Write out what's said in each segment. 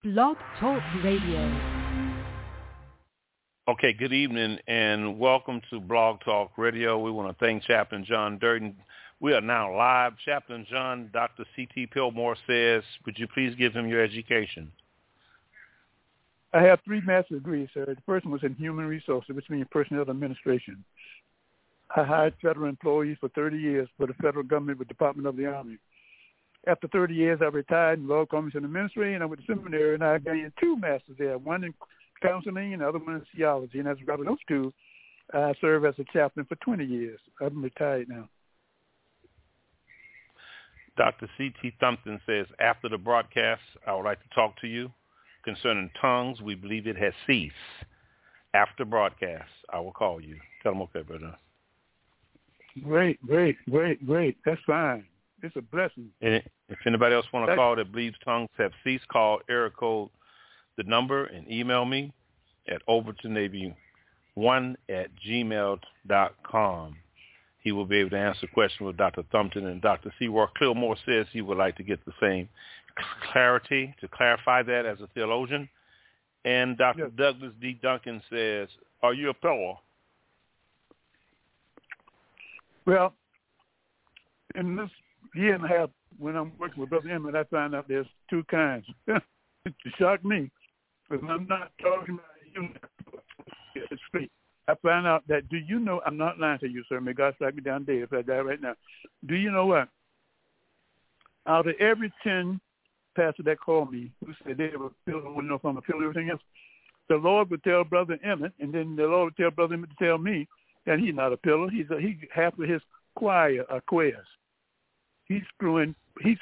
Blog Talk Radio. Okay, good evening and welcome to Blog Talk Radio. We want to thank Chaplain John Durden. We are now live. Chaplain John, Dr. C.T. Pillmore says, would you please give him your education? I have 3 master's degrees, sir. The first one was in human resources, which means personnel administration. I hired federal employees for 30 years for the federal government with the Department of the Army. After 30 years, I retired in law, commerce, and ministry, and I went to seminary, and I gained 2 masters there, one in counseling and the other one in theology. And as a result of those 2, I served as a chaplain for 20 years. I'm retired now. Dr. C.T. Thumpton says, after the broadcast, I would like to talk to you concerning tongues. We believe it has ceased. After broadcast, I will call you. Tell them okay, brother. Great. That's fine. It's a blessing. And if anybody else want to call that believes tongues have ceased, call area code the number and email me at overtonavy1@gmail.com. He will be able to answer questions with Dr. Thumpton. And Dr. C. Roy Clearmore says he would like to get the same clarity to clarify that as a theologian. And Dr. Yes. Douglas D. Duncan says, are you a pillow? Well, in this year and a half, when I'm working with Brother Emmett, I find out there's 2 kinds. It shocked me, because I'm not talking about you. It's free. I found out that, do you know, I'm not lying to you, sir. May God strike me down dead if I die right now. Do you know what? Out of every 10 pastors that call me, who said they were pillow, wouldn't know if I'm a pillow or everything else, the Lord would tell Brother Emmett, and then the Lord would tell Brother Emmett to tell me that he's not a pillow. He half of his choir are queers. He's screwing, she's.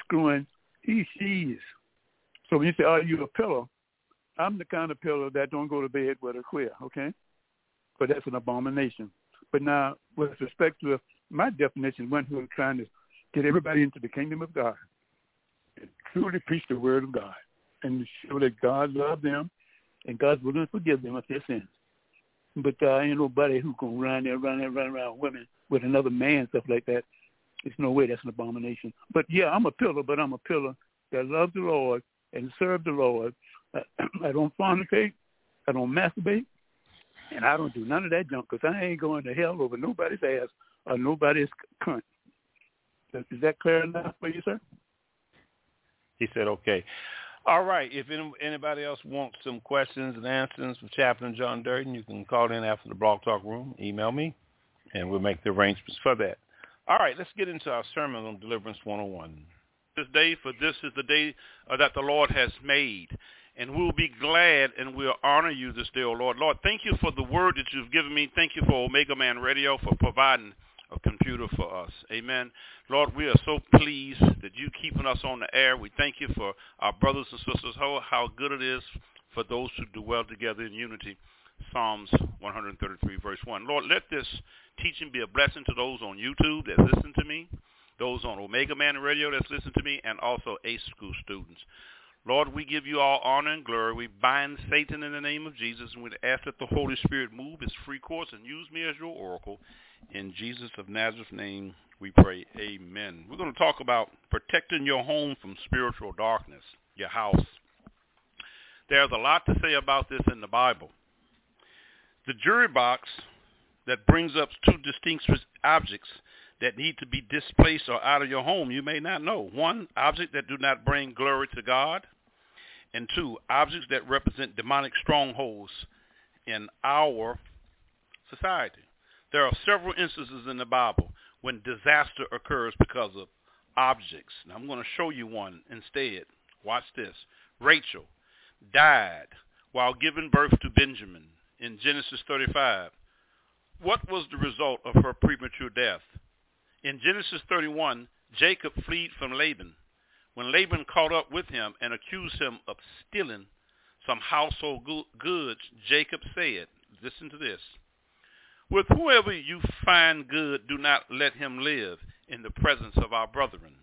So when you say, are you a pillow? I'm the kind of pillow that don't go to bed with a queer, okay? But that's an abomination. But now, with respect to my definition, one who is trying to get everybody into the kingdom of God and truly preach the word of God and show that God loves them and God's willing to forgive them of their sins. But ain't nobody who can run around women with another man, stuff like that. There's no way. That's an abomination. But, yeah, I'm a pillar, but I'm a pillar that loves the Lord and serve the Lord. I don't fornicate. I don't masturbate. And I don't do none of that junk because I ain't going to hell over nobody's ass or nobody's cunt. Is that clear enough for you, sir? He said, okay. All right. If anybody else wants some questions and answers from Chaplain John Durden, you can call in after the Blog Talk Room. Email me, and we'll make the arrangements for that. All right. Let's get into our sermon on Deliverance 101. This day, for this is the day that the Lord has made. And we'll be glad and we'll honor you this day, O Lord. Lord, thank you for the word that you've given me. Thank you for Omega Man Radio for providing a computer for us. Amen. Lord, we are so pleased that you keeping us on the air. We thank you for our brothers and sisters, how good it is for those who dwell together in unity. Psalms 133, verse 1. Lord, let this teaching be a blessing to those on YouTube that listen to me, those on Omega Man Radio that's listening to me, and also ACE School students. Lord, we give you all honor and glory. We bind Satan in the name of Jesus, and we ask that the Holy Spirit move his free course and use me as your oracle. In Jesus of Nazareth's name we pray. Amen. We're going to talk about protecting your home from spiritual darkness, your house. There's a lot to say about this in the Bible. The jury box that brings up 2 distinct objects that need to be displaced or out of your home, you may not know. 1, objects that do not bring glory to God. And 2, objects that represent demonic strongholds in our society. There are several instances in the Bible when disaster occurs because of objects. Now, I'm going to show you one instead. Watch this. Rachel died while giving birth to Benjamin in Genesis 35. What was the result of her premature death? In Genesis 31, Jacob fled from Laban. When Laban caught up with him and accused him of stealing some household goods, Jacob said, listen to this, with whoever you find good, do not let him live in the presence of our brethren.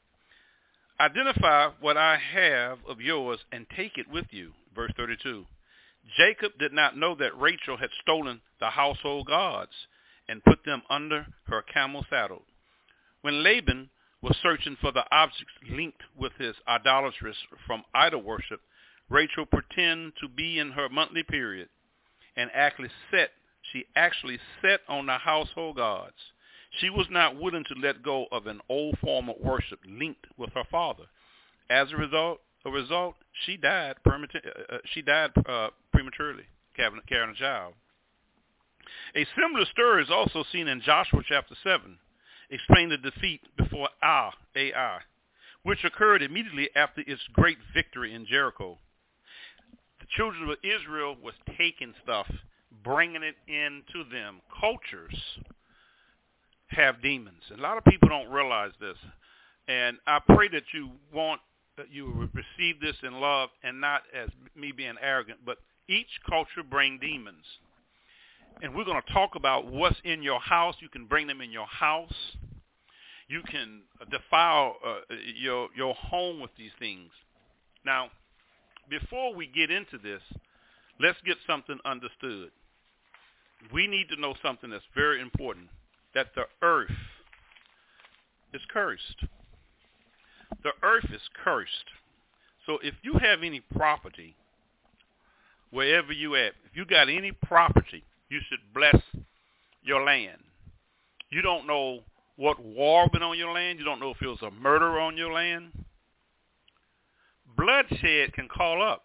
Identify what I have of yours and take it with you. Verse 32. Jacob did not know that Rachel had stolen the household gods and put them under her camel saddle. When Laban was searching for the objects linked with his idolatries from idol worship, Rachel pretended to be in her monthly period and she actually set on the household gods. She was not willing to let go of an old form of worship linked with her father. As a result, she died prematurely, carrying a child. A similar story is also seen in Joshua chapter 7, explaining the defeat before Ai, which occurred immediately after its great victory in Jericho. The children of Israel was taking stuff, bringing it into them. Cultures have demons. A lot of people don't realize this. And I pray that you will receive this in love and not as me being arrogant, but each culture brings demons. And we're going to talk about what's in your house. You can bring them in your house. You can defile your home with these things. Now, before we get into this, let's get something understood. We need to know something that's very important, that the earth is cursed. The earth is cursed. So if you have any property, wherever you at, if you got any property, you should bless your land. You don't know what war been on your land. You don't know if it was a murder on your land. Bloodshed can call up.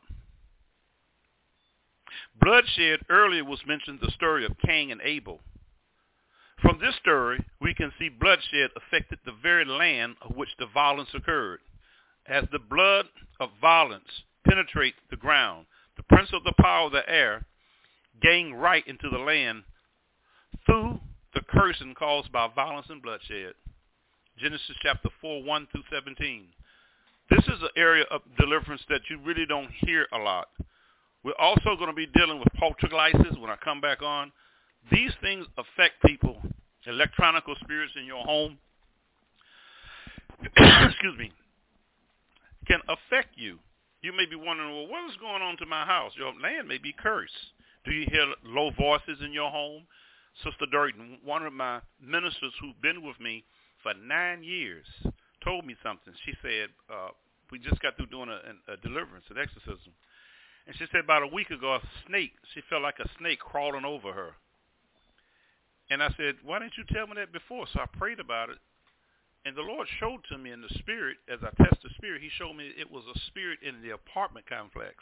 Bloodshed earlier was mentioned the story of Cain and Abel. From this story, we can see bloodshed affected the very land of which the violence occurred. As the blood of violence penetrates the ground, the prince of the power of the air gained right into the land through the cursing caused by violence and bloodshed. Genesis chapter 4, 1 through 17. This is an area of deliverance that you really don't hear a lot. We're also going to be dealing with poltergeists when I come back on. These things affect people. Electronic spirits in your home, excuse me, can affect you. You may be wondering, well, what is going on to my house? Your land may be cursed. Do you hear low voices in your home? Sister Durden, one of my ministers who've been with me for 9 years, told me something. She said, we just got through doing a deliverance, an exorcism. And she said about a week ago, she felt like a snake crawling over her. And I said, why didn't you tell me that before? So I prayed about it. And the Lord showed to me in the spirit, as I tested the spirit, he showed me it was a spirit in the apartment complex.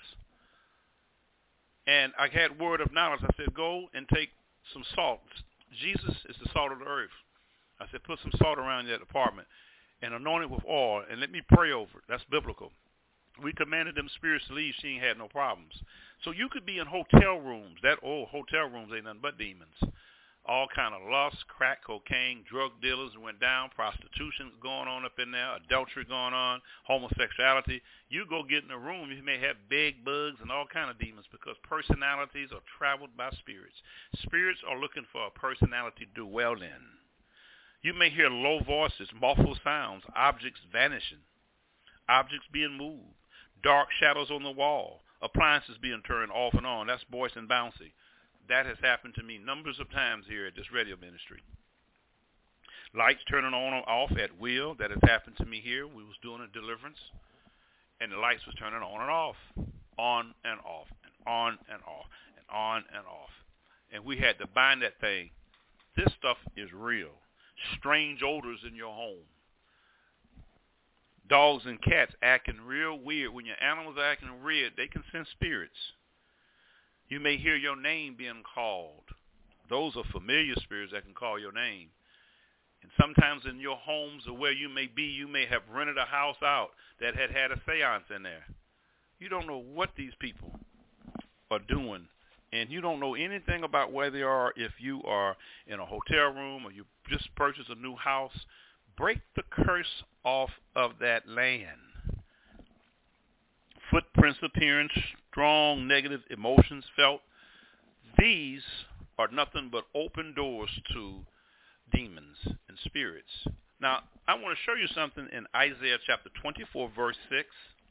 And I had word of knowledge. I said, go and take some salt. Jesus is the salt of the earth. I said, put some salt around that apartment and anoint it with oil and let me pray over it. That's biblical. We commanded them spirits to leave. She ain't had no problems. So you could be in hotel rooms. Hotel rooms ain't nothing but demons. All kind of lust, crack, cocaine, drug dealers went down, prostitution going on up in there, adultery going on, homosexuality. You go get in a room, you may have bed bugs and all kind of demons because personalities are traveled by spirits. Spirits are looking for a personality to do well in. You may hear low voices, muffled sounds, objects vanishing, objects being moved, dark shadows on the wall, appliances being turned off and on. That's Boyce and Bouncy. That has happened to me numbers of times here at this radio ministry. Lights turning on or off at will. That has happened to me here. We was doing a deliverance, and the lights was turning on and off, on and off, and on and off, and on and off. And we had to bind that thing. This stuff is real. Strange odors in your home. Dogs and cats acting real weird. When your animals are acting weird, they can sense spirits. You may hear your name being called. Those are familiar spirits that can call your name. And sometimes in your homes or where you may be, you may have rented a house out that had a seance in there. You don't know what these people are doing. And you don't know anything about where they are if you are in a hotel room or you just purchased a new house. Break the curse off of that land. Footprints appearing, strong negative emotions felt. These are nothing but open doors to demons and spirits. Now, I want to show you something in Isaiah chapter 24, verse 6.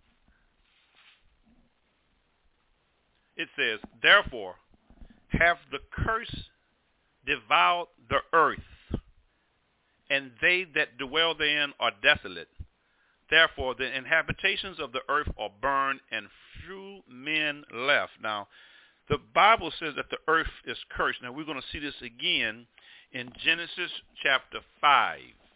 It says, therefore, have the curse devoured the earth, and they that dwell therein are desolate. Therefore, the inhabitations of the earth are burned, and Andrew men left. Now, the Bible says that the earth is cursed. Now, we're going to see this again in Genesis chapter 5.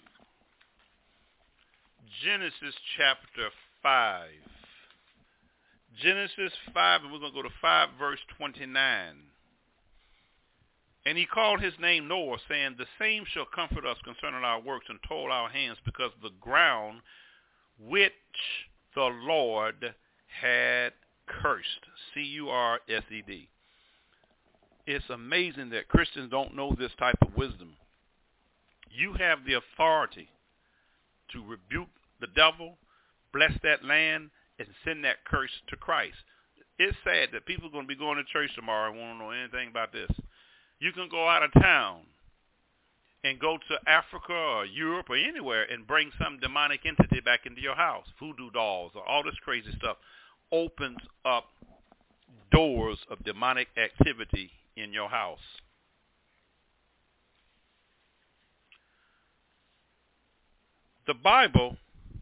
Genesis chapter 5. Genesis 5, and we're going to go to 5 verse 29. And he called his name Noah, saying, the same shall comfort us concerning our works and toil our hands, because the ground which the Lord had cursed. C-U-R-S-E-D. It's amazing that Christians don't know this type of wisdom. You have the authority to rebuke the devil, bless that land, and send that curse to Christ. It's sad that people are going to be going to church tomorrow and won't know anything about this. You can go out of town and go to Africa or Europe or anywhere and bring some demonic entity back into your house. Voodoo dolls or all this crazy stuff opens up doors of demonic activity in your house. The Bible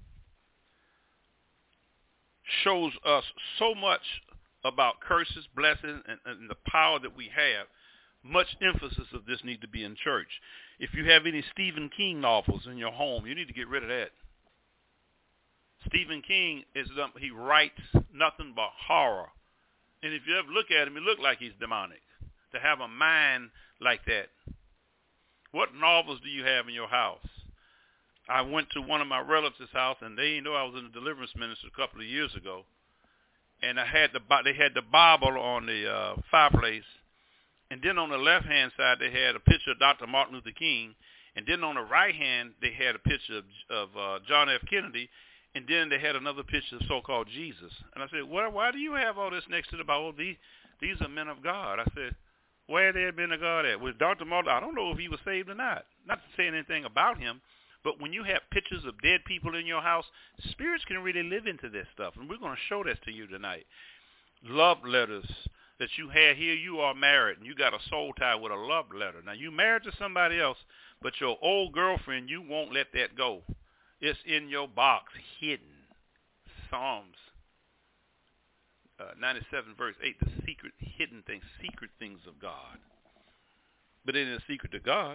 shows us so much about curses, blessings, and the power that we have. Much emphasis of this need to be in church. If you have any Stephen King novels in your home, you need to get rid of that. Stephen King, he writes nothing but horror. And if you ever look at him, he looks like he's demonic. To have a mind like that. What novels do you have in your house? I went to one of my relatives' house, and they didn't know I was in the deliverance ministry a couple of years ago. And they had the Bible on the fireplace. And then on the left-hand side, they had a picture of Dr. Martin Luther King. And then on the right hand, they had a picture of John F. Kennedy. And then they had another picture of so-called Jesus. And I said, well, why do you have all this next to the Bible? These are men of God. I said, where had they been of God at? Was Dr. Martin, I don't know if he was saved or not. Not to say anything about him. But when you have pictures of dead people in your house, spirits can really live into this stuff. And we're going to show this to you tonight. Love letters that you had here, you are married, and you got a soul tie with a love letter. Now, you married to somebody else, but your old girlfriend, you won't let that go. It's in your box, hidden. Psalms 97, verse 8, the secret, hidden things, secret things of God. But it is a secret to God.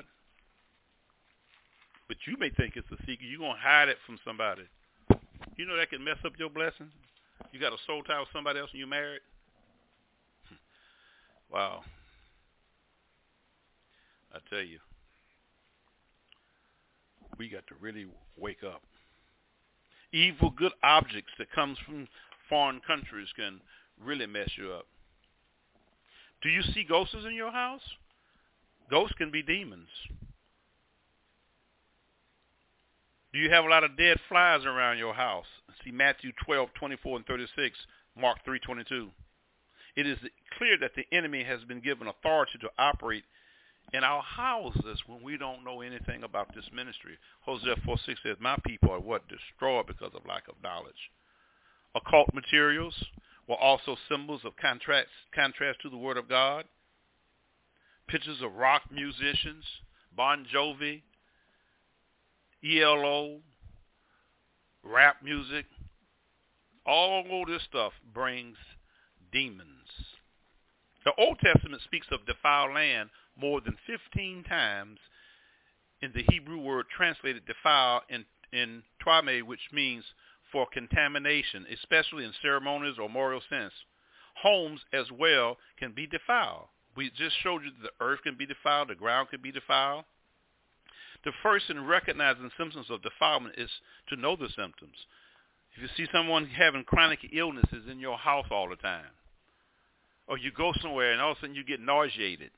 But you may think it's a secret. You're going to hide it from somebody. You know that can mess up your blessing? You got a soul tie with somebody else and you're married? Wow. I tell you, we got to really wake up. Evil good objects that comes from foreign countries can really mess you up. Do you see ghosts in your house? Ghosts can be demons. Do you have a lot of dead flies around your house? See Matthew 12, 24 and 36, Mark 3:22. It is clear that the enemy has been given authority to operate in our houses when we don't know anything about this ministry. Hosea 4:6 says, my people are what? Destroyed because of lack of knowledge. Occult materials were also symbols of contrast to the Word of God. Pictures of rock musicians, Bon Jovi, ELO, rap music, all this stuff brings demons. The Old Testament speaks of defiled land more than 15 times in the Hebrew word translated defile in twame, which means for contamination, especially in ceremonies or moral sense. Homes as well can be defiled. We just showed you that the earth can be defiled, the ground can be defiled. The first in recognizing symptoms of defilement is to know the symptoms. If you see someone having chronic illnesses in your house all the time, or you go somewhere and all of a sudden you get nauseated,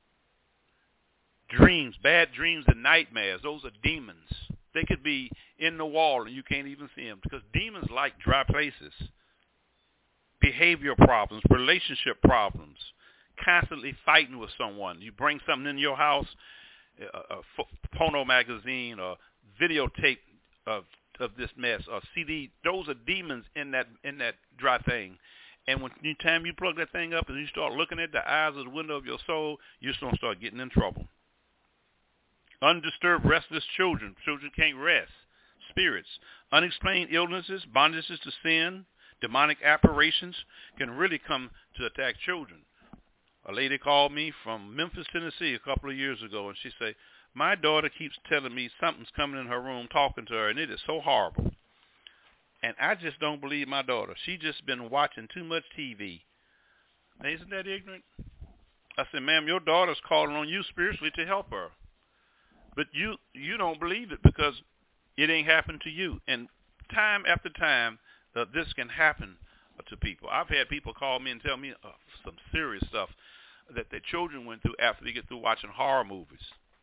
dreams, bad dreams and nightmares, those are demons. They could be in the wall and you can't even see them because demons like dry places. Behavior problems, relationship problems, constantly fighting with someone. You bring something in your house, a porno magazine or videotape of this mess or CD. Those are demons in that dry thing. And when time you plug that thing up and you start looking at the eyes of the window of your soul, you're going to start getting in trouble. Undisturbed, restless children. Children can't rest. Spirits. Unexplained illnesses, bondages to sin, demonic apparitions can really come to attack children. A lady called me from Memphis, Tennessee a couple of years ago, and she said, my daughter keeps telling me something's coming in her room talking to her, and it is so horrible. And I just don't believe my daughter. She just been watching too much TV. Now, isn't that ignorant? I said, ma'am, your daughter's calling on you spiritually to help her. But you don't believe it because it ain't happened to you. And time after time, this can happen to people. I've had people call me and tell me some serious stuff that their children went through after they get through watching horror movies.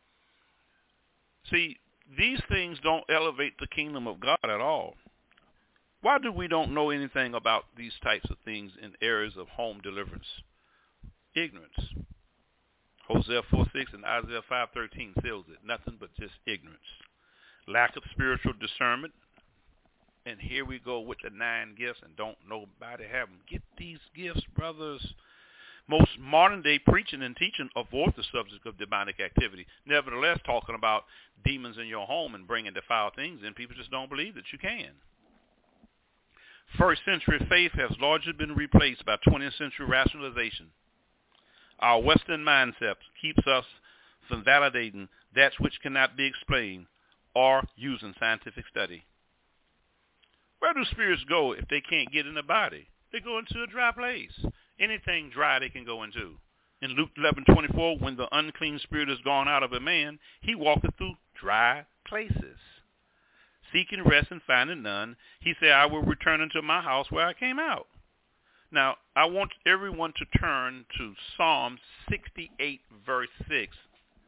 See, these things don't elevate the kingdom of God at all. Why do we don't know anything about these types of things in areas of home deliverance? Ignorance. Hosea 4:6 and Isaiah 5:13 tells it. Nothing but just ignorance. Lack of spiritual discernment. And here we go with the 9 gifts and don't nobody have them. Get these gifts, brothers. Most modern-day preaching and teaching avoid the subject of demonic activity. Nevertheless, talking about demons in your home and bringing defiled things in, people just don't believe that you can. First century faith has largely been replaced by 20th century rationalization. Our Western mindset keeps us from validating that which cannot be explained or using scientific study. Where do spirits go if they can't get in the body? They go into a dry place. Anything dry they can go into. In Luke 11:24, when the unclean spirit is gone out of a man, he walketh through dry places. Seeking rest and finding none, he said, I will return into my house where I came out. Now, I want everyone to turn to Psalm 68, verse 6.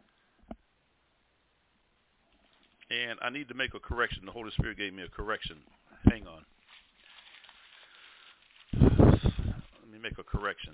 And I need to make a correction. The Holy Spirit gave me a correction. Hang on. Let me make a correction.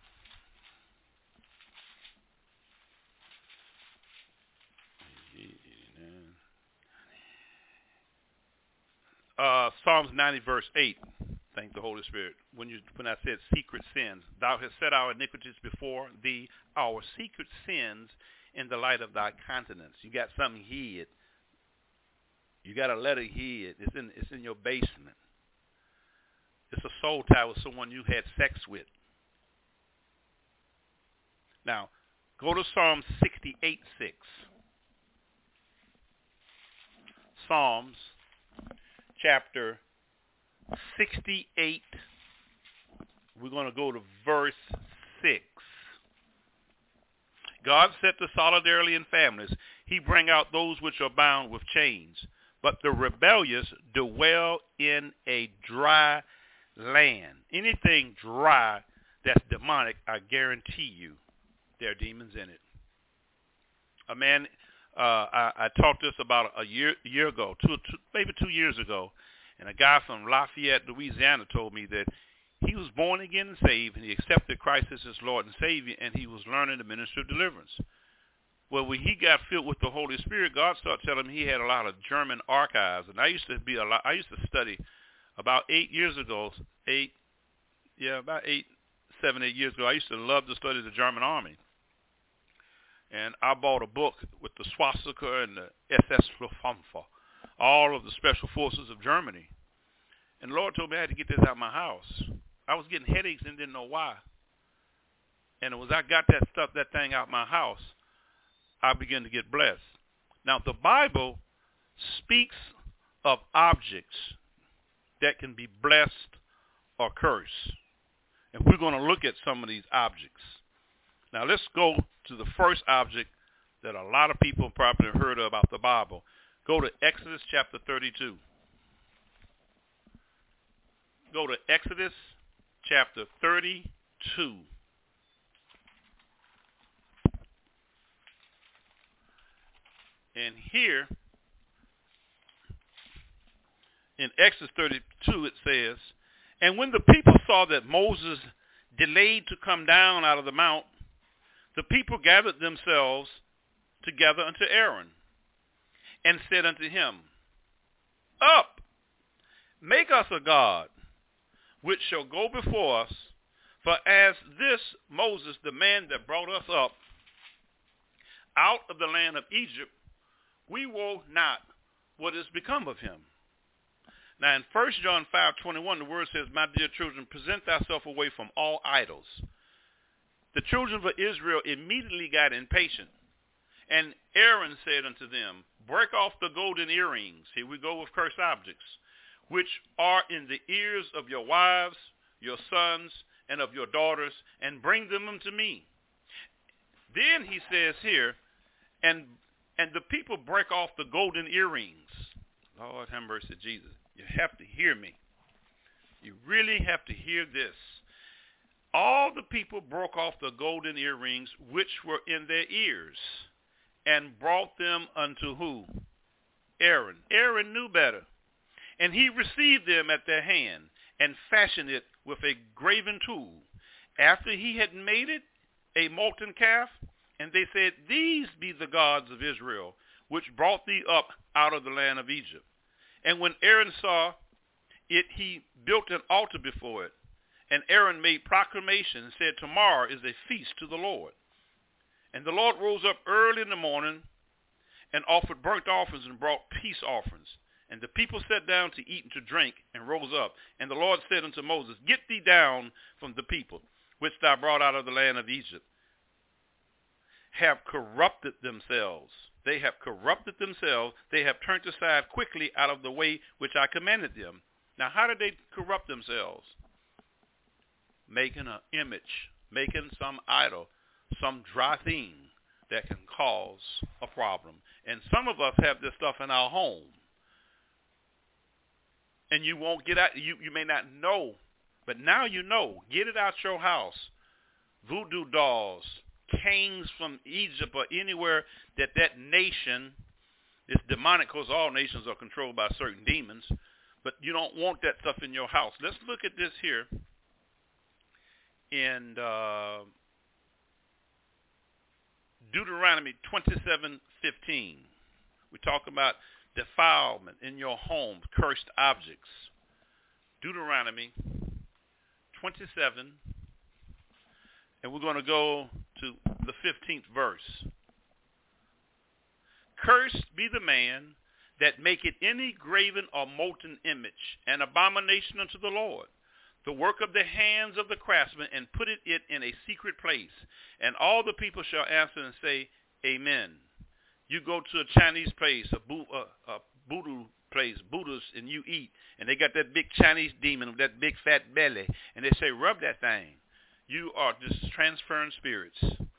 Psalms 90, verse 8. Thank the Holy Spirit. When I said secret sins, thou hast set our iniquities before thee, our secret sins in the light of thy countenance. You got something hid. You got a letter hid. It's in your basement. It's a soul tie with someone you had sex with. Now, go to Psalm 68, 6. Psalms chapter 68. We're going to go to verse 6. God set the solidarity in families. He bring out those which are bound with chains. But the rebellious dwell in a dry land. Anything dry that's demonic, I guarantee you, there are demons in it. A man, I talked this about a year ago, maybe 2 years ago, and a guy from Lafayette, Louisiana, told me that he was born again and saved, and he accepted Christ as his Lord and Savior, and he was learning the ministry of deliverance. Well, when he got filled with the Holy Spirit, God started telling him he had a lot of German archives, and I used to study about 8 years ago. 7, 8 years ago. I used to love to study the German army, and I bought a book with the swastika and the SS Luftwaffe, all of the special forces of Germany. And the Lord told me I had to get this out of my house. I was getting headaches and didn't know why. And as I got that thing out of my house, I began to get blessed. Now, the Bible speaks of objects that can be blessed or cursed. And we're going to look at some of these objects. Now, let's go to the first object that a lot of people probably have heard about the Bible. Go to Exodus chapter 32. Go to Exodus chapter 32. And here, in Exodus 32, it says, and when the people saw that Moses delayed to come down out of the mount, the people gathered themselves together unto Aaron, and said unto him, up, make us a god, which shall go before us, for as this Moses, the man that brought us up out of the land of Egypt, we wot not what is become of him. Now in 1 John 5:21, the word says, my dear children, present thyself away from all idols. The children of Israel immediately got impatient. And Aaron said unto them, break off the golden earrings, here we go with cursed objects, which are in the ears of your wives, your sons, and of your daughters, and bring them unto me. Then he says here, and the people break off the golden earrings. Lord have mercy, Jesus. You have to hear me. You really have to hear this. All the people broke off the golden earrings which were in their ears, and brought them unto who? Aaron. Aaron knew better. And he received them at their hand, and fashioned it with a graven tool. After he had made it a molten calf, and they said, these be the gods of Israel, which brought thee up out of the land of Egypt. And when Aaron saw it, he built an altar before it. And Aaron made proclamation and said, tomorrow is a feast to the Lord. And the Lord rose up early in the morning and offered burnt offerings and brought peace offerings. And the people sat down to eat and to drink and rose up. And the Lord said unto Moses, get thee down from the people, which thou brought out of the land of Egypt, have corrupted themselves. They have corrupted themselves. They have turned aside quickly out of the way which I commanded them. Now, how did they corrupt themselves? Making an image, making some idol, some dry thing that can cause a problem. And some of us have this stuff in our home. And you won't get out, you may not know, but now you know. Get it out your house. Voodoo dolls, kings from Egypt or anywhere that nation is demonic, because all nations are controlled by certain demons. But you don't want that stuff in your house. Let's look at this here in Deuteronomy 27:15. We talk about defilement in your home, cursed objects. Deuteronomy 27, and we're going to go to the 15th verse. Cursed be the man that maketh any graven or molten image, an abomination unto the Lord, the work of the hands of the craftsman, and putteth it in a secret place. And all the people shall answer and say, Amen. You go to a Chinese place, a voodoo place, Buddhas, and you eat, and they got that big Chinese demon with that big fat belly, and they say, rub that thing. You are just transferring spirits.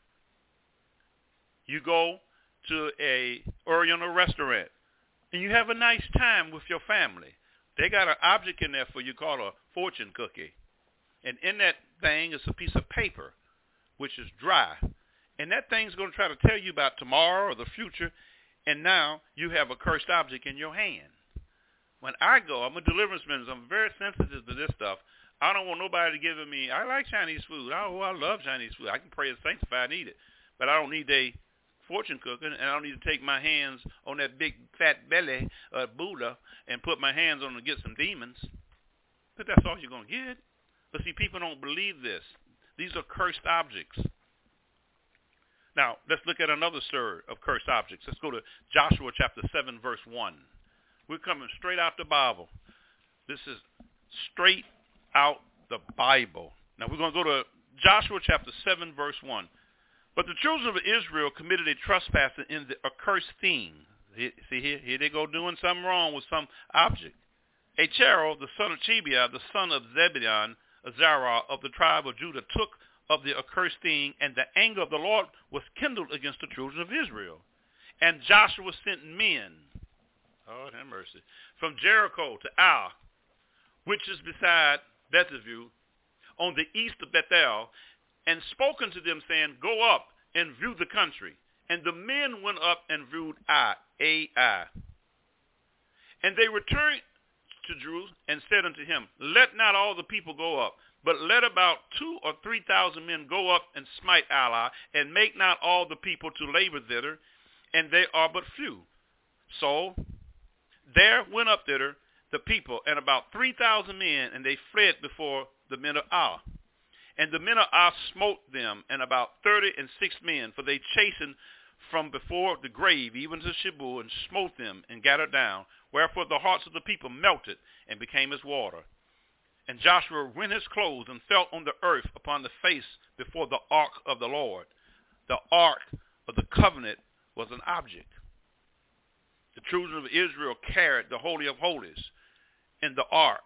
You go to a Oriental restaurant, and you have a nice time with your family. They got an object in there for you called a fortune cookie. And in that thing is a piece of paper, which is dry. And that thing's going to try to tell you about tomorrow or the future, and now you have a cursed object in your hand. When I go, I'm a deliverance minister. I'm very sensitive to this stuff. I don't want nobody giving me, I like Chinese food. Oh, I love Chinese food. I can pray and sanctify and eat it. But I don't need a fortune cooking, and I don't need to take my hands on that big fat belly Buddha and put my hands on it and get some demons. But that's all you're going to get. But see, people don't believe this. These are cursed objects. Now, let's look at another story of cursed objects. Let's go to Joshua chapter 7, verse 1. We're coming straight out the Bible. This is straight out the Bible. Now, we're going to go to Joshua chapter 7, verse 1. But the children of Israel committed a trespass in the accursed thing. See, here they go doing something wrong with some object. A Cherub, the son of Chebiah, the son of Zebulun, Zerah of the tribe of Judah, took of the accursed thing, and the anger of the Lord was kindled against the children of Israel. And Joshua sent men, oh, have mercy, from Jericho to Ai, which is beside Bethel, on the east of Bethel, and spoken to them, saying, go up and view the country. And the men went up and viewed Ai. And they returned to Jerusalem and said unto him, let not all the people go up, but let about 2,000 or 3,000 men go up and smite Ai, and make not all the people to labor thither, and they are but few. So there went up thither the people, and about 3,000 men, and they fled before the men of Ai. And the men of Ai smote them, and about 36 men, for they chastened from before the grave, even to Shebu, and smote them and gathered down. Wherefore the hearts of the people melted and became as water. And Joshua rent his clothes and fell on the earth upon the face before the ark of the Lord. The ark of the covenant was an object. The children of Israel carried the Holy of Holies in the ark.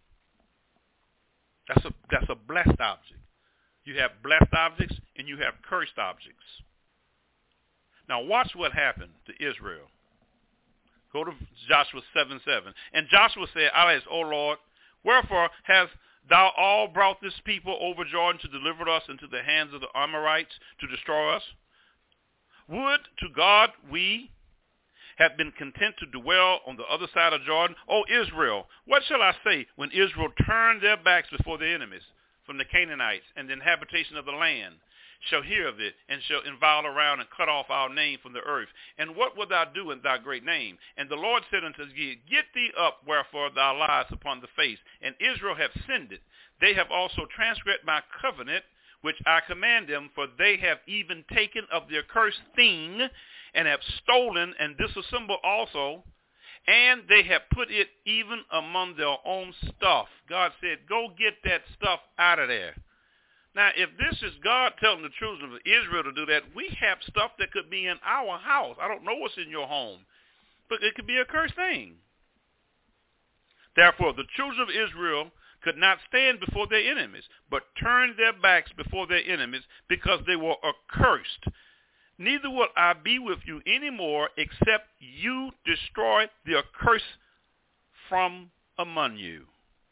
That's a blessed object. You have blessed objects and you have cursed objects. Now watch what happened to Israel. Go to Joshua 7:7. And Joshua said, I asked, O Lord, wherefore hast thou all brought this people over Jordan to deliver us into the hands of the Amorites to destroy us? Would to God we have been content to dwell on the other side of Jordan. O Israel, what shall I say when Israel turned their backs before their enemies from the Canaanites, and the habitation of the land shall hear of it, and shall invile around and cut off our name from the earth? And what wilt thou do in thy great name? And the Lord said unto thee, Get thee up, wherefore thou liest upon the face. And Israel have sinned it. They have also transgressed my covenant, which I command them, for they have even taken of the accursed thing, and have stolen and disassembled also, and they have put it even among their own stuff. God said, go get that stuff out of there. Now, if this is God telling the children of Israel to do that, we have stuff that could be in our house. I don't know what's in your home, but it could be a cursed thing. Therefore, the children of Israel could not stand before their enemies, but turned their backs before their enemies, because they were accursed. Neither will I be with you any more, except you destroy the accursed from among you.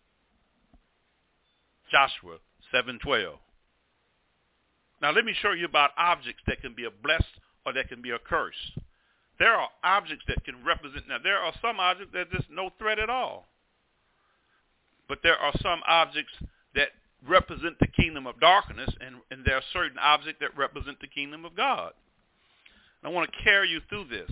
Joshua 7:12. Now let me show you about objects that can be a blessed or that can be a curse. There are objects that can represent. Now there are some objects that there's no threat at all. But there are some objects that represent the kingdom of darkness, and there are certain objects that represent the kingdom of God. I want to carry you through this.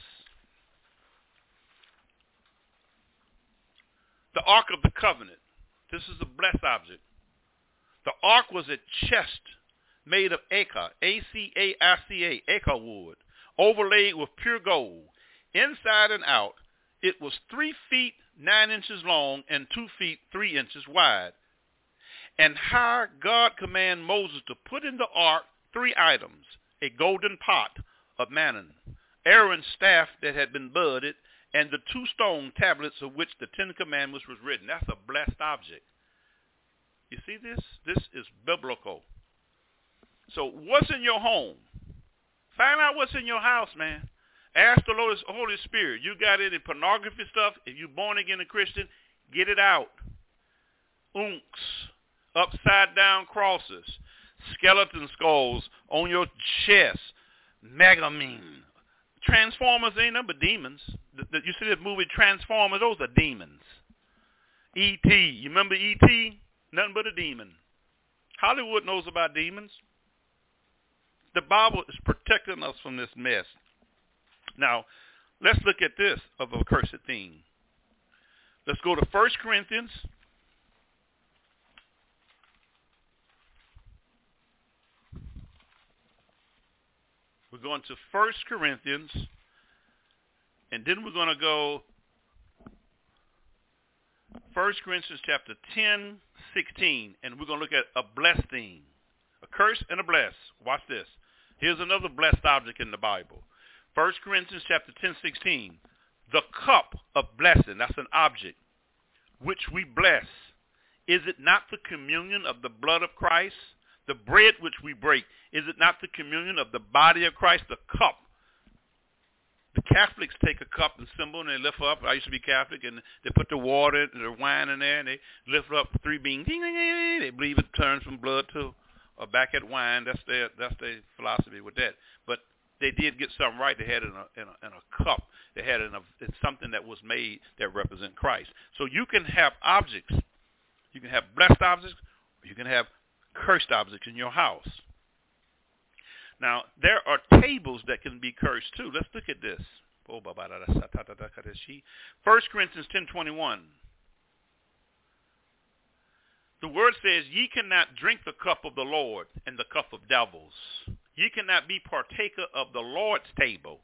The Ark of the Covenant. This is a blessed object. The ark was a chest made of acar, A-C-A-I-C-A, acar wood, overlaid with pure gold. Inside and out, it was 3 feet 9 inches long and 2 feet 3 inches wide. And how God commanded Moses to put in the ark 3 items: a golden pot of manna, Aaron's staff that had been budded, and the 2 stone tablets of which the 10 Commandments was written. That's a blessed object. You see this? This is biblical. So what's in your home? Find out what's in your house, man. Ask the Lord, Holy Spirit, you got any pornography stuff? If you're born again a Christian, get it out. Unks, upside down crosses, skeleton skulls on your chest, megamine. Transformers ain't nothing but demons. You see this movie Transformers? Those are demons. E.T. You remember E.T.? Nothing but a demon. Hollywood knows about demons. The Bible is protecting us from this mess. Now, let's look at this of a cursed thing. Let's go to 1 Corinthians. We're going to 1 Corinthians, and then we're going to go 1 Corinthians chapter 10, 16, and we're going to look at a blessed thing. A curse and a bless. Watch this. Here's another blessed object in the Bible. 1 Corinthians chapter 10, 16. The cup of blessing, that's an object, which we bless. Is it not the communion of the blood of Christ? The bread which we break, is it not the communion of the body of Christ? The cup. The Catholics take a cup and symbol and they lift up. I used to be Catholic, and they put the water and the wine in there, and they lift up 3 beans. They believe it turns from blood to back at wine. That's their philosophy with that. But they did get something right. They had it in a cup. They had it in something that was made that represent Christ. So you can have objects. You can have blessed objects, or you can have cursed objects in your house. Now, there are tables that can be cursed too. Let's look at this. 1 Corinthians 10:21. The word says, ye cannot drink the cup of the Lord and the cup of devils. You cannot be partaker of the Lord's table.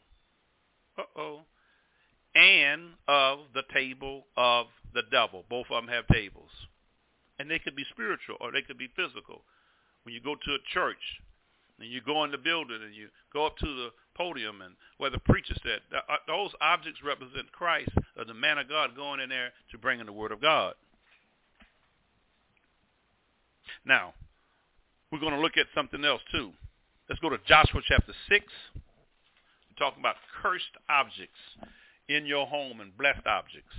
And of the table of the devil. Both of them have tables. And they could be spiritual or they could be physical. When you go to a church and you go in the building and you go up to the podium and where the preacher said, those objects represent Christ or the man of God going in there to bring in the word of God. Now, we're going to look at something else too. Let's go to Joshua chapter 6. We're talking about cursed objects in your home and blessed objects.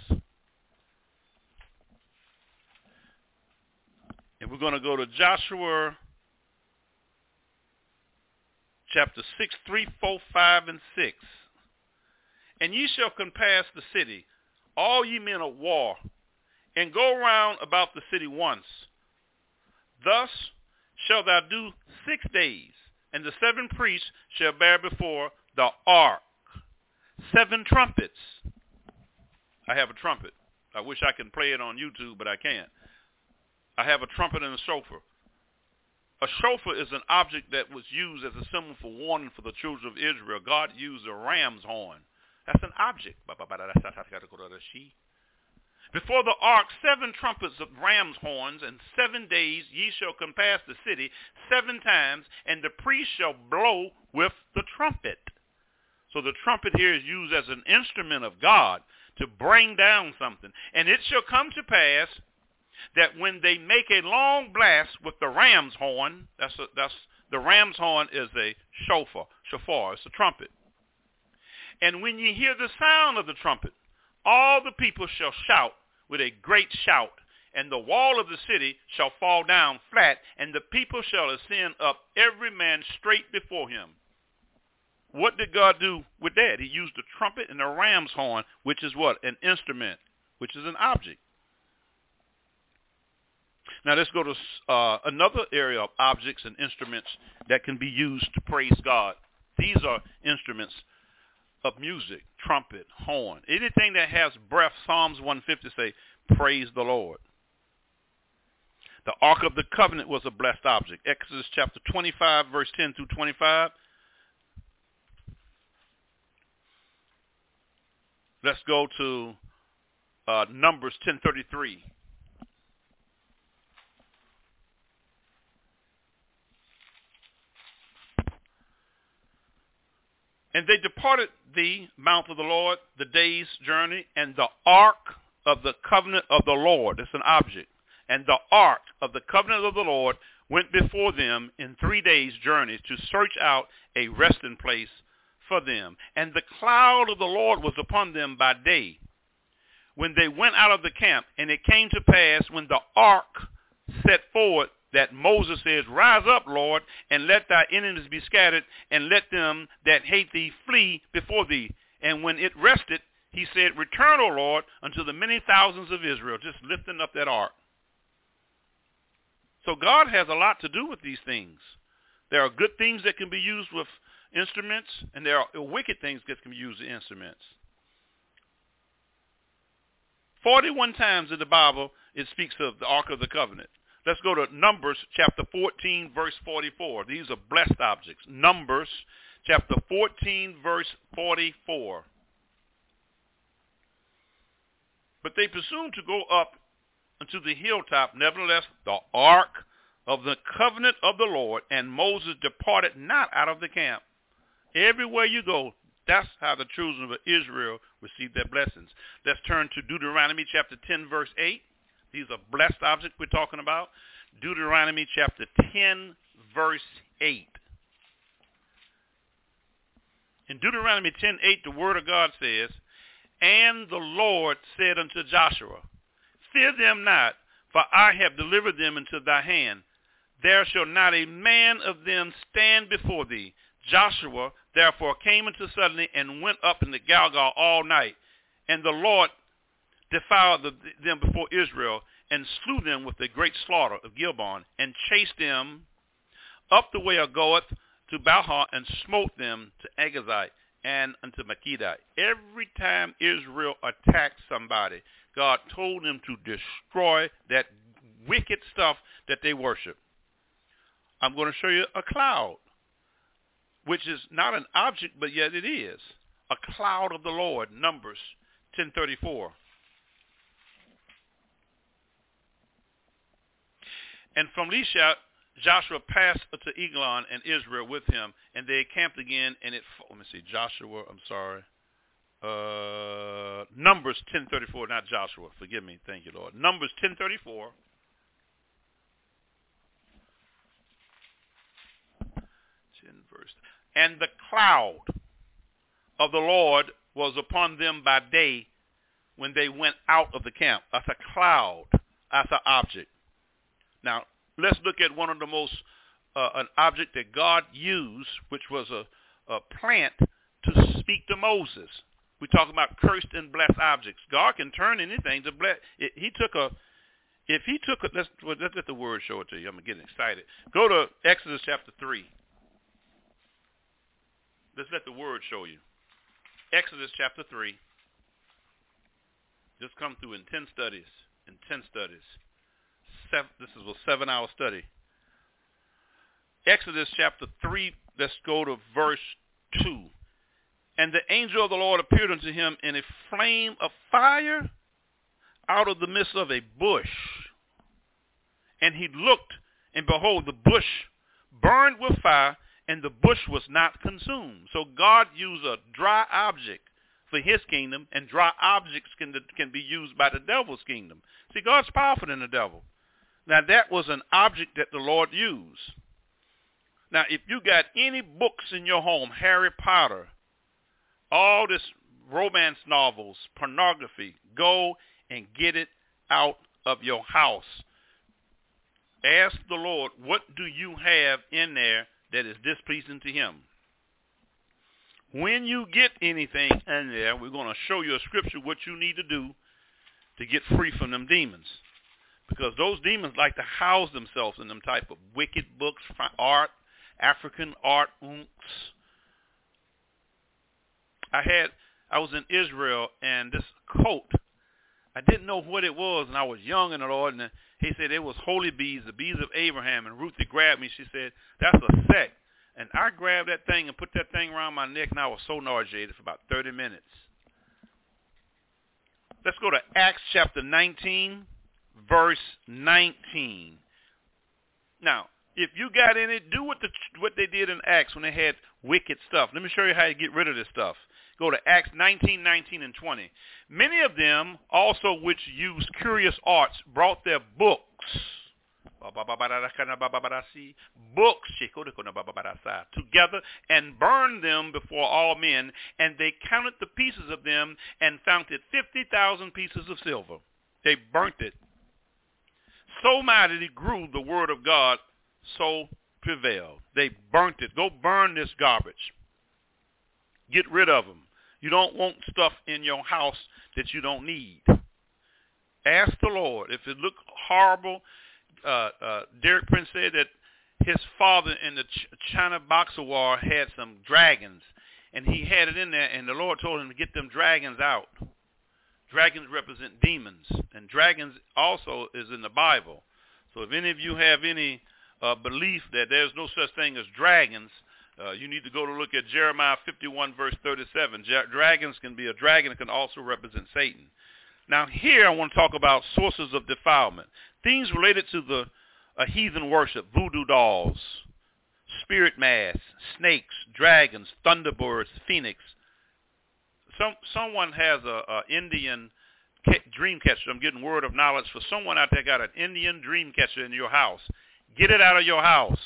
And we're going to go to Joshua chapter 6, 3, 4, 5, and 6. And ye shall compass the city, all ye men of war, and go round about the city once. Thus shalt thou do 6 days, and the 7 priests shall bear before the ark 7 trumpets. I have a trumpet. I wish I could play it on YouTube, but I can't. I have a trumpet and a shofar. A shofar is an object that was used as a symbol for warning for the children of Israel. God used a ram's horn. That's an object. Before the ark, 7 trumpets of ram's horns, and 7 days ye shall compass the city 7 times, and the priest shall blow with the trumpet. So the trumpet here is used as an instrument of God to bring down something. And it shall come to pass that when they make a long blast with the ram's horn, the ram's horn is a shofar, it's a trumpet. And when ye hear the sound of the trumpet, all the people shall shout with a great shout, and the wall of the city shall fall down flat, and the people shall ascend up every man straight before him. What did God do with that? He used a trumpet and a ram's horn, which is what? An instrument, which is an object. Now let's go to another area of objects and instruments that can be used to praise God. These are instruments of music, trumpet, horn. Anything that has breath, Psalms 150 say, praise the Lord. The Ark of the Covenant was a blessed object. Exodus chapter 25, verse 10 through 25. Let's go to Numbers 10:33. And they departed the mount of the Lord, the day's journey, and the ark of the covenant of the Lord. It's an object. And the ark of the covenant of the Lord went before them in 3 days' journey to search out a resting place for them. And the cloud of the Lord was upon them by day when they went out of the camp. And it came to pass when the ark set forward that Moses says, rise up, Lord, and let thy enemies be scattered, and let them that hate thee flee before thee. And when it rested, he said, return, O Lord, unto the many thousands of Israel, just lifting up that ark. So God has a lot to do with these things. There are good things that can be used with instruments, and there are wicked things that can be used with instruments. 41 times in the Bible it speaks of the Ark of the Covenant. Let's go to Numbers chapter 14, verse 44. These are blessed objects. Numbers chapter 14, verse 44. But they presumed to go up unto the hilltop. Nevertheless, the ark of the covenant of the Lord, and Moses departed not out of the camp. Everywhere you go, that's how the children of Israel received their blessings. Let's turn to Deuteronomy chapter 10, verse 8. These are blessed objects we're talking about. Deuteronomy chapter 10, verse 8. In Deuteronomy 10:8, the word of God says, and the Lord said unto Joshua, fear them not, for I have delivered them into thy hand. There shall not a man of them stand before thee. Joshua therefore came into suddenly and went up into Gilgal all night. And the Lord defiled them before Israel, and slew them with a great slaughter of Gilboa, and chased them up the way of Goeth to Balha, and smote them to Agazite and unto Makkedah. Every time Israel attacked somebody, God told them to destroy that wicked stuff that they worship. I'm going to show you a cloud. which is not an object, but yet it is. A cloud of the Lord, Numbers 10:34. And from Lesha, Joshua passed to Eglon and Israel with him, and they camped again, and Numbers 10:34, not Joshua. Forgive me. Thank you, Lord. Numbers 10:34. And the cloud of the Lord was upon them by day when they went out of the camp. That's a cloud. That's an object. Now, let's look at one of the most, an object that God used, which was a plant to speak to Moses. We talk about cursed and blessed objects. God can turn anything to bless. Let's let the word show it to you. I'm getting excited. Go to Exodus chapter 3. Let's let the word show you. Exodus chapter 3. Just come through in 10 studies. This is a 7-hour study. Exodus chapter 3, let's go to verse 2. And the angel of the Lord appeared unto him in a flame of fire out of the midst of a bush. And he looked, and behold, the bush burned with fire, and the bush was not consumed. So God used a dry object for his kingdom, and dry objects can be used by the devil's kingdom. See, God's powerful than the devil. Now, that was an object that the Lord used. Now, if you got any books in your home, Harry Potter, all this romance novels, pornography, go and get it out of your house. Ask the Lord, what do you have in there that is displeasing to him? When you get anything in there, we're going to show you a scripture what you need to do to get free from them demons. Because those demons like to house themselves in them type of wicked books, art, African art, I was in Israel, and this coat, I didn't know what it was, and I was young in the Lord, and he said it was holy bees, the bees of Abraham, and Ruthie grabbed me. She said, that's a sect. And I grabbed that thing and put that thing around my neck, and I was so nauseated for about 30 minutes. Let's go to Acts chapter 19, verse 19. Now, if you got in it, do what they did in Acts when they had wicked stuff. Let me show you how you get rid of this stuff. Go to Acts 19, 19, and 20. Many of them also which used curious arts brought their books together and burned them before all men, and they counted the pieces of them and found it 50,000 pieces of silver. They burnt it. So mightily grew the word of God, so prevailed. They burnt it. Go burn this garbage. Get rid of them. You don't want stuff in your house that you don't need. Ask the Lord. If it looked horrible, Derek Prince said that his father in the China Boxer War had some dragons, and he had it in there, and the Lord told him to get them dragons out. Dragons represent demons, and dragons also is in the Bible. So if any of you have any belief that there's no such thing as dragons, you need to go to look at Jeremiah 51, verse 37. Dragons can be a dragon. It can also represent Satan. Now here I want to talk about sources of defilement. Things related to a heathen worship, voodoo dolls, spirit masks, snakes, dragons, thunderbirds, phoenix. Someone has a Indian dream catcher. I'm getting word of knowledge for someone out there got an Indian dream catcher in your house. Get it out of your house.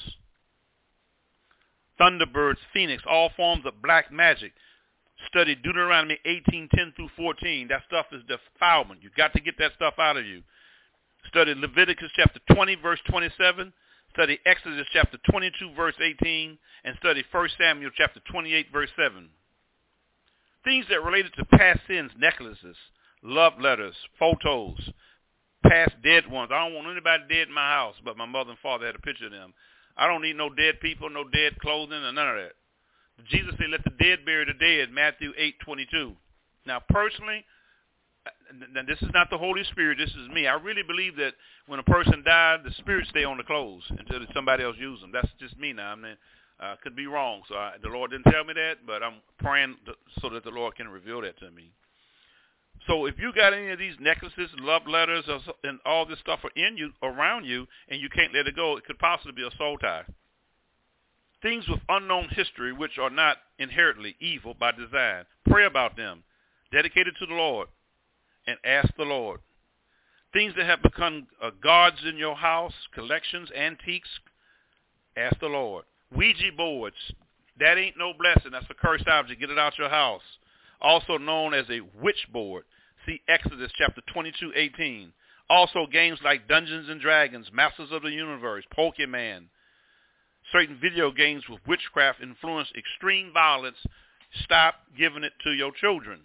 Thunderbirds, phoenix, all forms of black magic. Study Deuteronomy 18:10 through 14. That stuff is defilement. You got to get that stuff out of you. Study Leviticus chapter 20, verse 27. Study Exodus chapter 22, verse 18. And study 1 Samuel chapter 28, verse 7. Things that related to past sins, necklaces, love letters, photos, past dead ones. I don't want anybody dead in my house, but my mother and father had a picture of them. I don't need no dead people, no dead clothing, or none of that. Jesus said, let the dead bury the dead, Matthew 8:22. Now, personally, this is not the Holy Spirit, this is me. I really believe that when a person died, the spirits stay on the clothes until somebody else uses them. That's just me now. Could be wrong. So the Lord didn't tell me that, but I'm praying so that the Lord can reveal that to me. So if you got any of these necklaces, love letters, and all this stuff are in you, around you, and you can't let it go, it could possibly be a soul tie. Things with unknown history which are not inherently evil by design. Pray about them. Dedicate it to the Lord and ask the Lord. Things that have become gods in your house, collections, antiques, ask the Lord. Ouija boards, that ain't no blessing. That's a cursed object. Get it out your house. Also known as a witch board. See Exodus chapter 22:18. Also games like Dungeons and Dragons, Masters of the Universe, Pokemon. Certain video games with witchcraft influence extreme violence. Stop giving it to your children.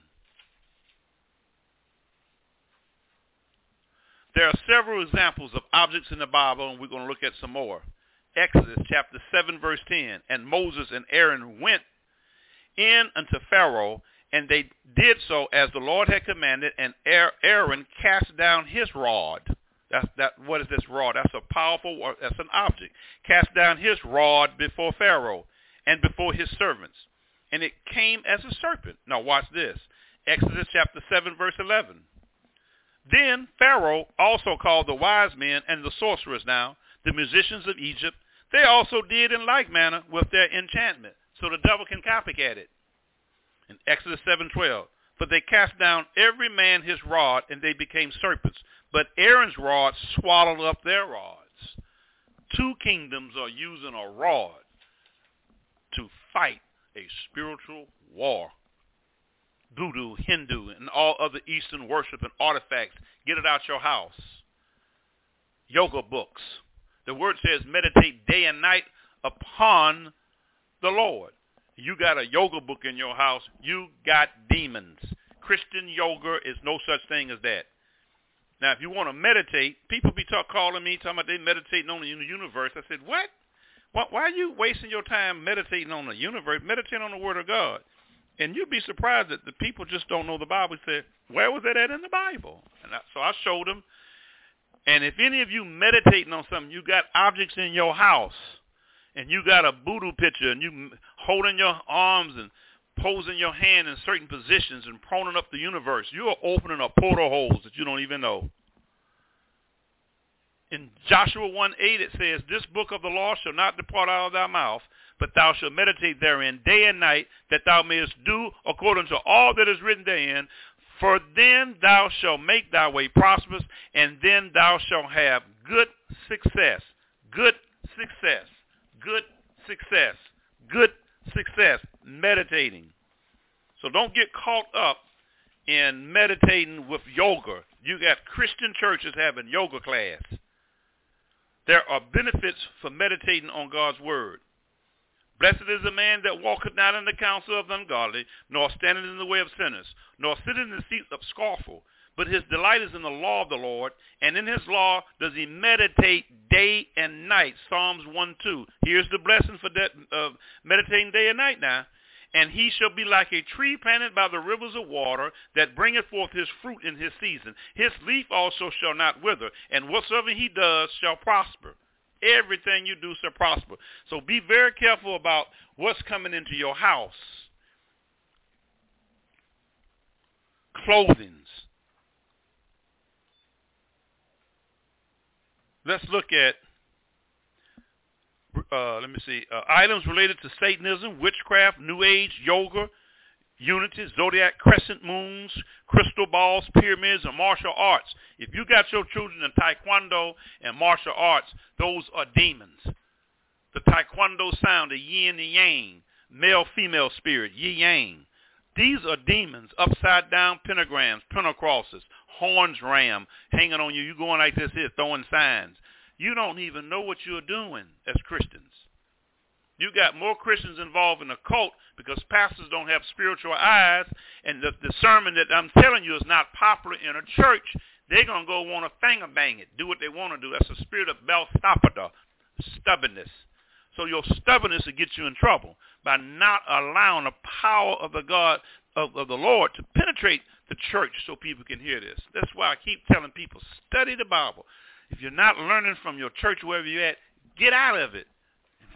There are several examples of objects in the Bible, and we're going to look at some more. Exodus chapter 7, verse 10. And Moses and Aaron went in unto Pharaoh, and they did so as the Lord had commanded, and Aaron cast down his rod. What is this rod? That's a powerful, that's an object. Cast down his rod before Pharaoh and before his servants, and it came as a serpent. Now watch this. Exodus chapter 7, verse 11. Then Pharaoh also called the wise men and the sorcerers now, the musicians of Egypt. They also did in like manner with their enchantment, so the devil can copycat it. In Exodus 7:12, for they cast down every man his rod, and they became serpents. But Aaron's rod swallowed up their rods. Two kingdoms are using a rod to fight a spiritual war. Voodoo, Hindu, and all other Eastern worship and artifacts. Get it out your house. Yoga books. The word says meditate day and night upon the Lord. You got a yoga book in your house, you got demons. Christian yoga is no such thing as that. Now, if you want to meditate, people be calling me, talking about they meditating on the universe. I said, what? Why are you wasting your time meditating on the universe? Meditate on the Word of God. And you'd be surprised that the people just don't know the Bible. He said, where was that at in the Bible? So I showed them. And if any of you meditating on something, you got objects in your house, and you got a voodoo picture, and you holding your arms and posing your hand in certain positions and proning up the universe, you are opening up portal holes that you don't even know. In Joshua 1:8 it says, this book of the law shall not depart out of thy mouth, but thou shalt meditate therein day and night, that thou mayest do according to all that is written therein. For then thou shalt make thy way prosperous, and then thou shalt have good success. Good success. Good success. Good success. Meditating. So don't get caught up in meditating with yoga. You got Christian churches having yoga class. There are benefits for meditating on God's word. Blessed is the man that walketh not in the counsel of the ungodly, nor standeth in the way of sinners, nor sitteth in the seat of scornful. But his delight is in the law of the Lord, and in his law does he meditate day and night. Psalms 1:2. Here's the blessing for meditating day and night now. And he shall be like a tree planted by the rivers of water, that bringeth forth his fruit in his season. His leaf also shall not wither, and whatsoever he does shall prosper. Everything you do shall prosper. So be very careful about what's coming into your house. Clothings. Let's look at, items related to Satanism, witchcraft, New Age, yoga, unity, zodiac, crescent moons, crystal balls, pyramids, and martial arts. If you got your children in taekwondo and martial arts, those are demons. The taekwondo sound, the yin and yang, male-female spirit, yin-yang. These are demons, upside-down pentagrams, pentacrosses, horns ram hanging on you. You going like this here, throwing signs. You don't even know what you're doing as Christians. You got more Christians involved in the cult because pastors don't have spiritual eyes, and the sermon that I'm telling you is not popular in a church. They're going to go want to finger bang it, do what they want to do. That's the spirit of Belstappada, stubbornness. So your stubbornness will get you in trouble by not allowing the power of the God of the Lord to penetrate the church so people can hear this. That's why I keep telling people, study the Bible. If you're not learning from your church, wherever you're at, get out of it.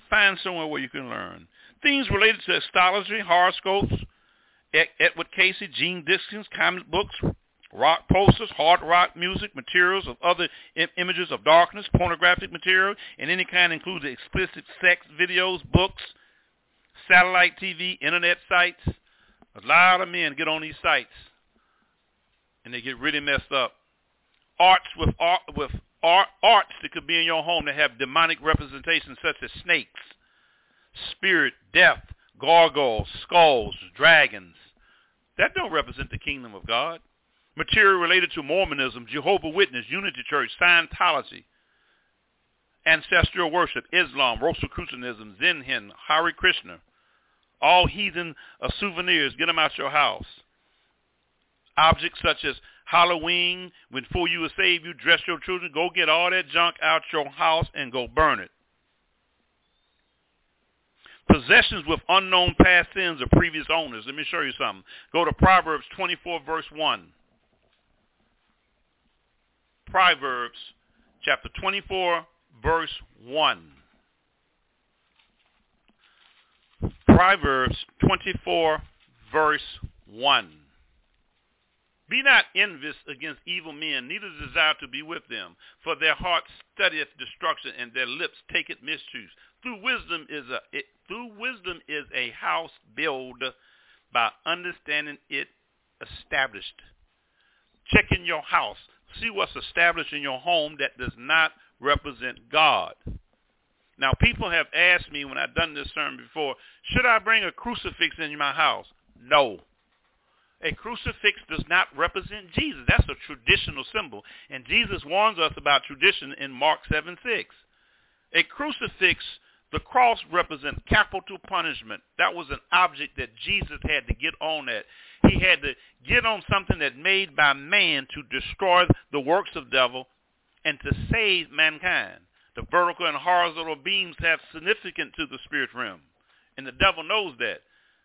Find somewhere where you can learn. Things related to astrology, horoscopes, Edward Casey, Gene Dixon's comic books, rock posters, hard rock music, materials of other images of darkness, pornographic material, and any kind including explicit sex videos, books, satellite TV, internet sites. A lot of men get on these sites, and they get really messed up. Arts that could be in your home that have demonic representations such as snakes, spirit, death, gargoyles, skulls, dragons. That don't represent the kingdom of God. Material related to Mormonism, Jehovah's Witness, Unity Church, Scientology, ancestral worship, Islam, Rosicrucianism, Zen Hin, Hare Krishna. All heathen souvenirs, get them out your house. Objects such as Halloween, when before you were saved, you dress your children, go get all that junk out your house and go burn it. Possessions with unknown past sins of previous owners. Let me show you something. Go to Proverbs 24, verse 1. Proverbs chapter 24, verse 1. Proverbs 24, verse 1. Be not envious against evil men, neither desire to be with them. For their heart studieth destruction, and their lips taketh mischief. Through wisdom is a house built, by understanding it established. Check in your house. See what's established in your home that does not represent God. Now, people have asked me when I've done this sermon before, should I bring a crucifix in my house? No. A crucifix does not represent Jesus. That's a traditional symbol. And Jesus warns us about tradition in Mark 7:6. A crucifix, the cross represents capital punishment. That was an object that Jesus had to get on at. He had to get on something that made by man to destroy the works of the devil and to save mankind. The vertical and horizontal beams have significance to the spirit realm. And the devil knows that.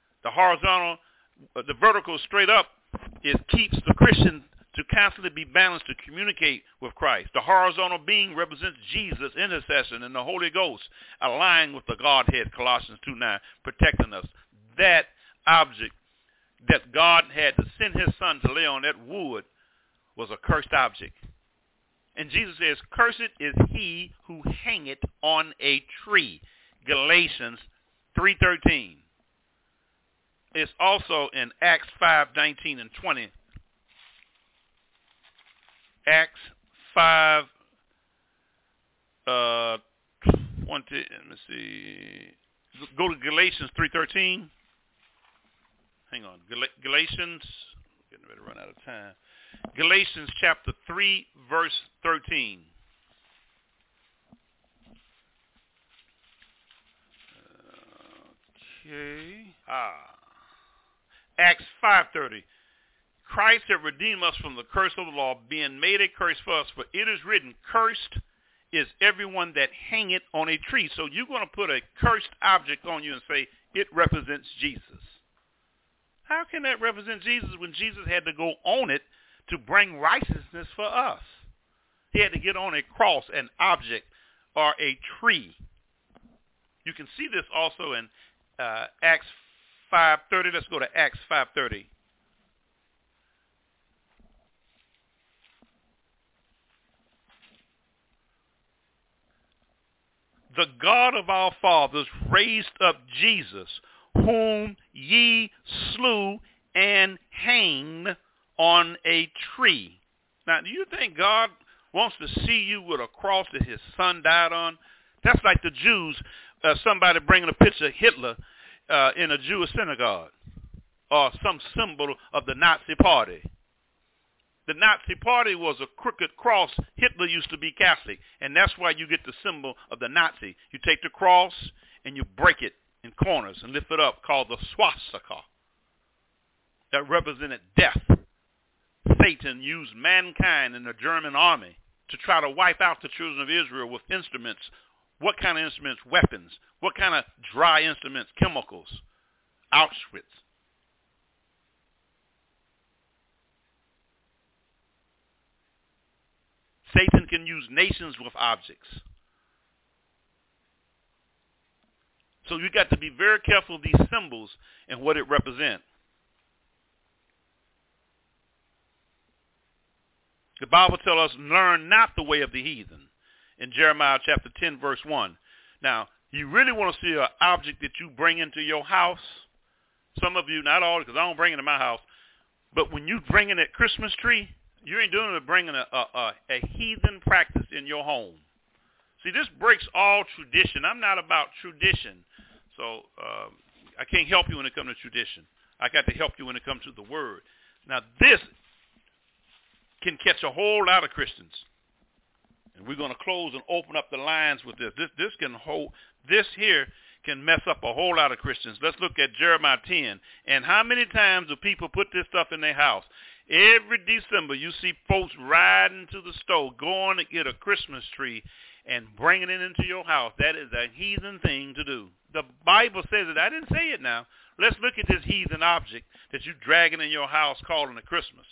The vertical straight up keeps the Christian to constantly be balanced to communicate with Christ. The horizontal being represents Jesus' intercession and the Holy Ghost, aligned with the Godhead, Colossians 2:9, protecting us. That object that God had to send his son to lay on that wood was a cursed object. And Jesus says, cursed is he who hangeth on a tree. Galatians 3:13. It's also in Acts 5:19 and 20. Acts 5, 20, let me see. Go to Galatians 3:13. Hang on. Galatians, getting ready to run out of time. Galatians chapter 3, verse 13. Okay. Acts 5:30. Christ hath redeemed us from the curse of the law, being made a curse for us. For it is written, cursed is everyone that hangeth on a tree. So you're going to put a cursed object on you and say, it represents Jesus. How can that represent Jesus when Jesus had to go on it to bring righteousness for us? He had to get on a cross, an object, or a tree. You can see this also in Acts 5:30. Let's go to Acts 5:30. The God of our fathers raised up Jesus, whom ye slew and hanged on a tree. Now, do you think God wants to see you with a cross that his son died on? That's like the Jews, somebody bringing a picture of Hitler in a Jewish synagogue, or some symbol of the Nazi party. The Nazi party was a crooked cross. Hitler used to be Catholic, and that's why you get the symbol of the Nazi. You take the cross and you break it in corners and lift it up, called the swastika. That represented death. Satan used mankind in the German army to try to wipe out the children of Israel with instruments. What kind of instruments? Weapons. What kind of dry instruments? Chemicals. Auschwitz. Satan can use nations with objects. So you got to be very careful of these symbols and what it represents. The Bible tells us, learn not the way of the heathen in Jeremiah chapter 10, verse 1. Now, you really want to see an object that you bring into your house. Some of you, not all, because I don't bring it in my house, but when you bring in that Christmas tree, you ain't doing it bringing a heathen practice in your home. See, this breaks all tradition. I'm not about tradition. So I can't help you when it comes to tradition. I got to help you when it comes to the word. Now, this can catch a whole lot of Christians. And we're going to close and open up the lines with this. This here can mess up a whole lot of Christians. Let's look at Jeremiah 10. And how many times do people put this stuff in their house? Every December, you see folks riding to the store, going to get a Christmas tree and bringing it into your house. That is a heathen thing to do. The Bible says it. I didn't say it now. Let's look at this heathen object that you're dragging in your house calling it Christmas.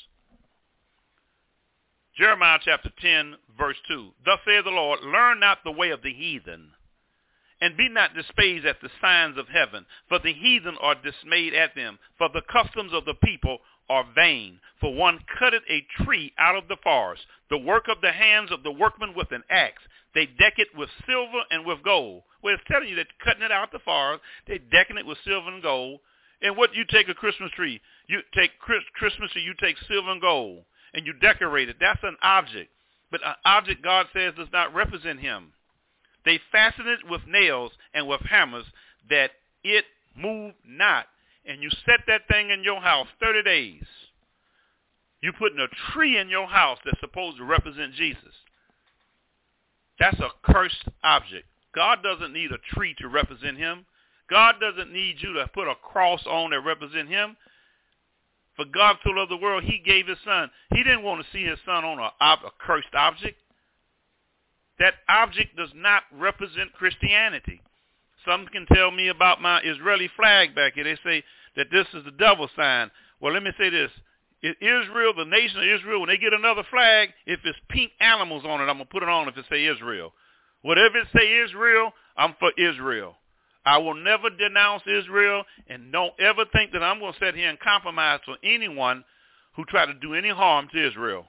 Jeremiah chapter 10, verse 2. Thus saith the Lord, learn not the way of the heathen, and be not dismayed at the signs of heaven, for the heathen are dismayed at them, for the customs of the people are vain. For one cutteth a tree out of the forest, the work of the hands of the workman with an axe. They deck it with silver and with gold. Well, it's telling you that cutting it out the forest, they're decking it with silver and gold. And what you take a Christmas tree, you take Christmas tree, you take silver and gold, and you decorate it. That's an object. But an object, God says, does not represent him. They fasten it with nails and with hammers that it move not. And you set that thing in your house 30 days. You're putting a tree in your house that's supposed to represent Jesus. That's a cursed object. God doesn't need a tree to represent him. God doesn't need you to put a cross on that represent him. For God so loved the world, he gave his son. He didn't want to see his son on a cursed object. That object does not represent Christianity. Some can tell me about my Israeli flag back here. They say that this is the devil's sign. Well, let me say this. Israel, the nation of Israel, when they get another flag, if it's pink animals on it, I'm going to put it on if it say Israel. Whatever it say Israel, I'm for Israel. I will never denounce Israel, and don't ever think that I'm going to sit here and compromise for anyone who try to do any harm to Israel.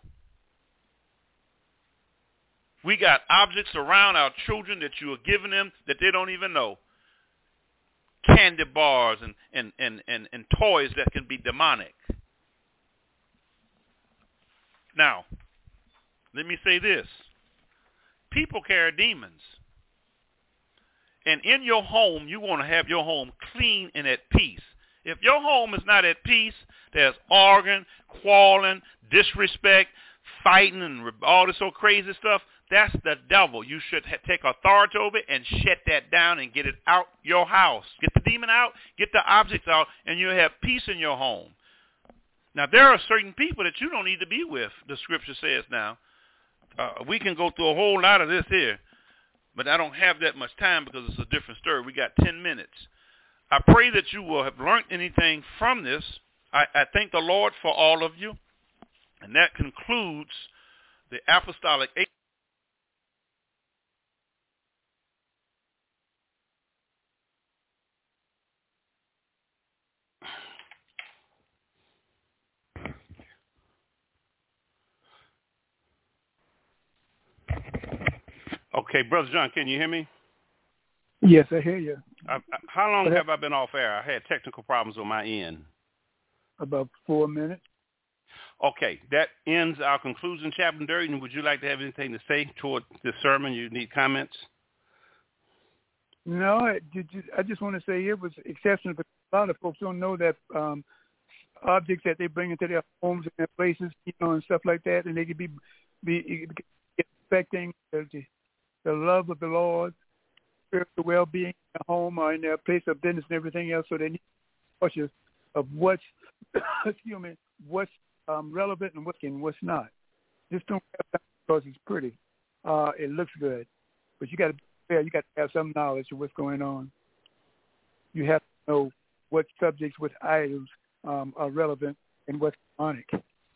We got objects around our children that you are giving them that they don't even know. Candy bars and toys that can be demonic. Now, let me say this. People carry demons. And in your home, you want to have your home clean and at peace. If your home is not at peace, there's arguing, quarreling, disrespect, fighting, and all this old crazy stuff. That's the devil. You should take authority over it and shut that down and get it out your house. Get the demon out, get the objects out, and you'll have peace in your home. Now, there are certain people that you don't need to be with, the scripture says now. We can go through a whole lot of this here, but I don't have that much time because it's a different story. We got 10 minutes. I pray that you will have learned anything from this. I thank the Lord for all of you, and that concludes the Apostolic Age. Okay, Brother John, can you hear me? Yes, I hear you. How long have I been off air? I had technical problems on my end. About 4 minutes. Okay, that ends our conclusion, Chaplain Durden. Would you like to have anything to say toward this sermon? You need comments? No, I just want to say it was exceptional, but a lot of folks don't know that objects that they bring into their homes and their places, and stuff like that, and they could be affecting the love of the Lord, spiritual well-being in their home or in their place of business and everything else. So they need to be cautious of what's relevant and what's not. Just don't have that because it's pretty. It looks good, but you got to be fair. You got to have some knowledge of what's going on. You have to know what subjects, what items are relevant and what's demonic.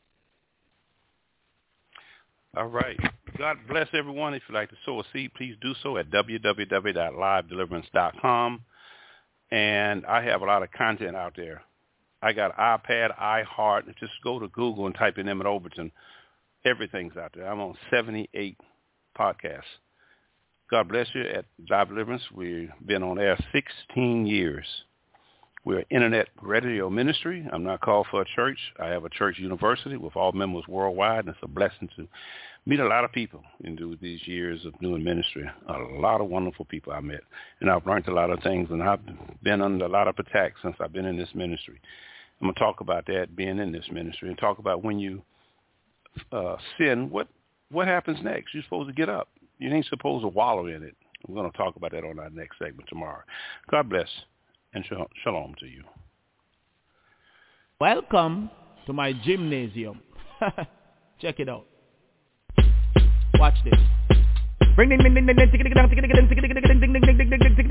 All right. God bless everyone. If you'd like to sow a seed, please do so at www.livedeliverance.com. and I have a lot of content out there. I got iPad, iHeart. Just go to Google and type in Emmett Overton. Everything's out there. I'm on 78 podcasts. God bless you. At Live Deliverance, we've been on air 16 years. We're an internet radio ministry. I'm not called for a church. I have a church university with all members worldwide, and it's a blessing to meet a lot of people and do these years of doing ministry. A lot of wonderful people I met, and I've learned a lot of things, and I've been under a lot of attack since I've been in this ministry. I'm going to talk about that, being in this ministry, and talk about when you sin, what happens next. You're supposed to get up. You ain't supposed to wallow in it. We're going to talk about that on our next segment tomorrow. God bless, and shalom to you. Welcome to my gymnasium. Check it out. Watch this.